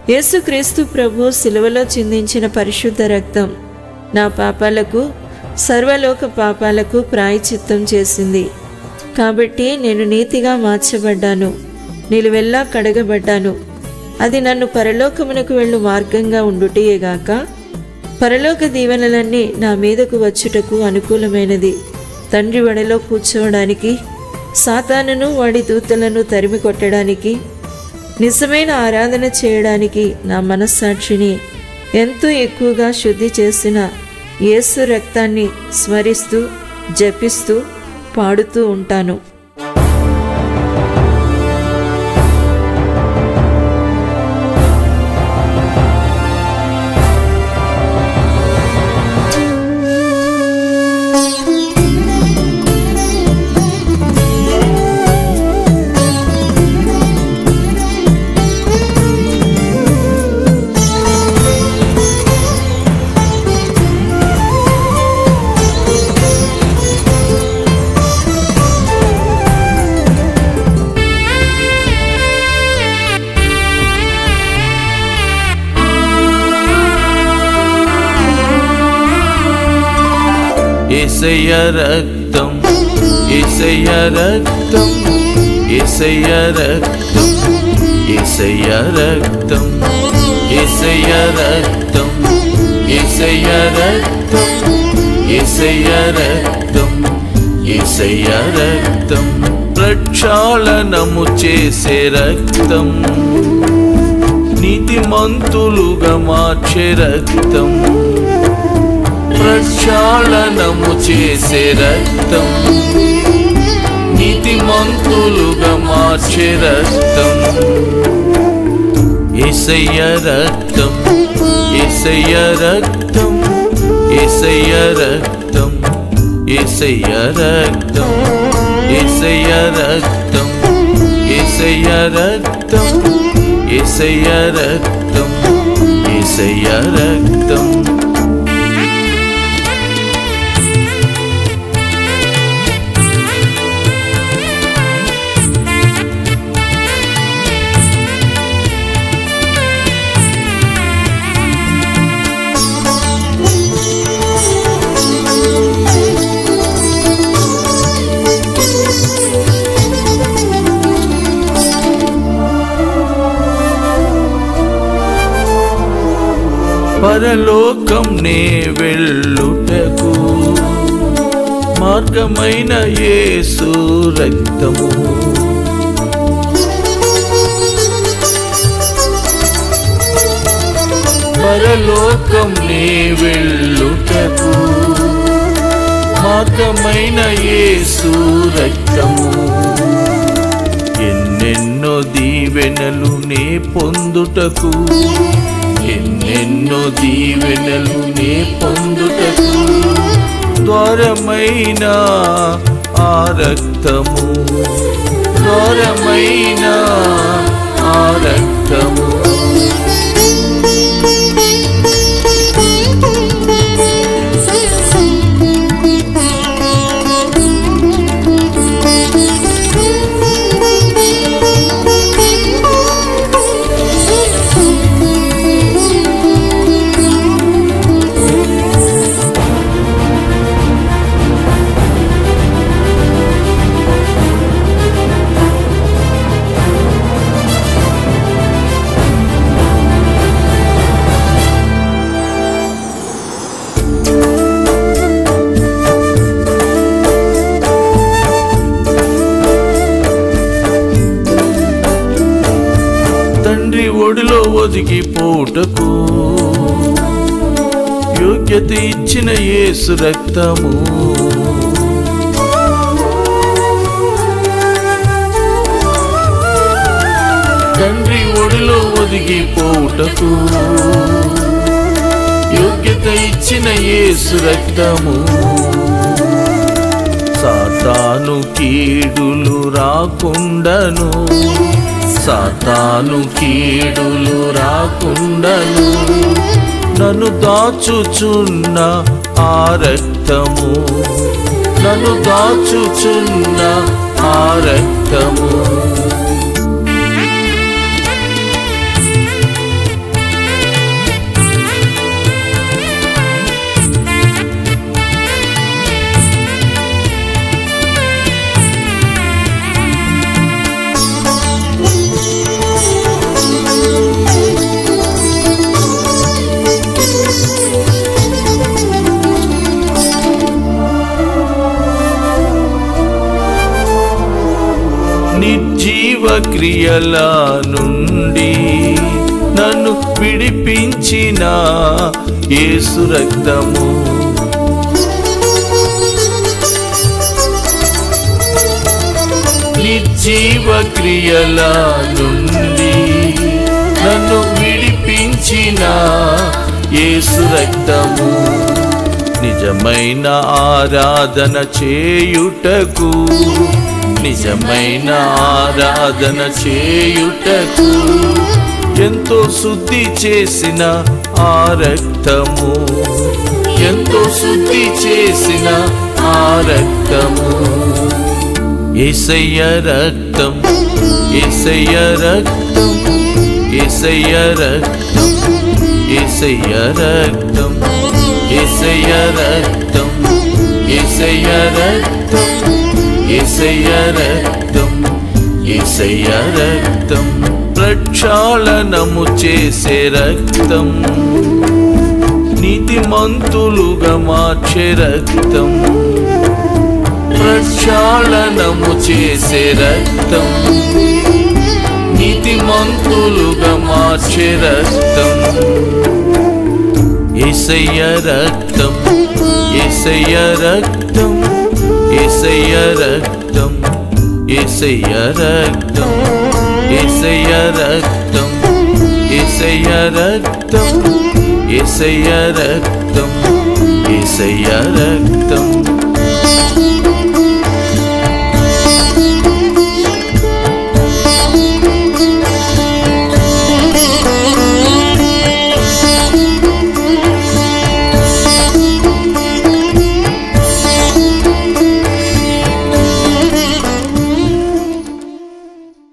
యేసుక్రీస్తు ప్రభు సిలువలో చిందించిన పరిశుద్ధ రక్తం నా పాపాలకు, సర్వలోక పాపాలకు ప్రాయశ్చిత్తం చేసింది. కాబట్టి నేను నీతిగా మార్చబడ్డాను, నిలువెల్లా కడగబడ్డాను. అది నన్ను పరలోకమునకు వెళ్ళు మార్గంగా ఉండుటయేగాక పరలోక దీవెనలన్నీ నా మీదకు వచ్చుటకు అనుకూలమైనది. తండ్రి వడిలో కూర్చోవడానికి, సాతానును వాడి దూతలను తరిమి కొట్టడానికి, నిజమైన ఆరాధన చేయడానికి నా మనస్సాక్షిని ఎంతో ఎక్కువగా శుద్ధి చేసిన యేసు రక్తాన్ని స్మరిస్తూ, జపిస్తూ, పాడుతూ ఉంటాను. యేసయ్య రక్తం, యేసయ్య రక్తం, యేసయ్య రక్తం, యేసయ్య రక్తం, యేసయ్య రక్తం, యేసయ్య రక్తం, యేసయ్య రక్తం, యేసయ్య రక్తం, ప్రక్షాళనము చేసే రక్తం, నీతిమంతులుగా మార్చే రక్తం, ప్రక్షాళనము చేసే రక్తం, నీతిమంతులుగా మార్చే రక్తం. యేసయ్య రక్తం, యేసయ్య రక్తం, యేసయ్య రక్తం, యేసయ్య రక్తం, యేసయ్య రక్తం, యేసయ్య రక్తం, యేసయ్య రక్తం, యేసయ్య రక్తం. పరలోకం నే వెళ్ళుటకు మార్గమైన యేసు రక్తము, పరలోకం నే వెళ్ళుటకు మార్గమైన యేసు రక్తము. ఎన్నెన్నో దీవెనలు నే పొందుటకు, ఎన్నెన్నో దీవెనలు నే పొందుటకు ద్వారమైన ఆ రక్తము, ద్వారమైన ఆ రక్తము. తండ్రి ఒడిలో ఒదిగిపోటకు యోగ్యత ఇచ్చిన యేసు రక్తము, తండ్రి ఒడిలో ఒదిగిపోటకు యోగ్యత ఇచ్చిన యేసు రక్తము. సాతాను కీడులు రాకుండను, సాతాను కీడులు రాకుండను నన్ను దాచుచున్న ఆ రక్తము, నన్ను దాచుచున్న ఆ రక్తము. క్రియల నుండి నన్ను విడిపించిన యేసు రక్తము. నిర్జీవ క్రియల నుండి నన్ను విడిపించిన యేసు రక్తము. నిజమైన ఆరాధన చేయుటకు, నిజమైన ఆరాధన చేయుటకు ఎంతో శుద్ధి చేసిన ఆ రక్తము, ఎంతో శుద్ధి చేసిన ఆ రక్తము. యేసయ్య రక్తం, యేసయ్య రక్తం, యేసయ్య రక్తం, యేసయ్య రక్తం, యేసయ్య రక్తం, యేసయ్య రక్తం, యేసయ్య రక్తం, యేసయ్య రక్తం. ప్రక్షాళనము చేసే రక్తం, నీతిమంతులుగా మార్చే రక్తం. ప్రక్షాళనము చేసే రక్తం, నీతిమంతులుగా మార్చే రక్తం. యేసయ్య రక్తం, యేసయ్య రక్తం, యేసయ్య రక్తం, యేసయ్య రక్తం, యేసయ్య రక్తం, యేసయ్య రక్తం, యేసయ్య రక్తం, యేసయ్య రక్తం.